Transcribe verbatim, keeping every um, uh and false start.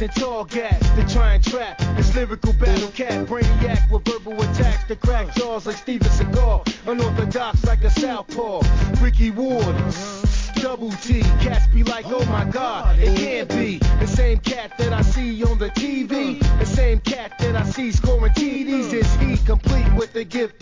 and tall gats to try and trap this lyrical battle cat. Brainiac with verbal attacks to crack jaws like Steven Seagal. Unorthodox like a southpaw. Ricky Ward. Double T, cats be like, oh my god, it can't be the same cat that I see on the T V. The same cat that I see scoring T Ds. Is he complete with the gift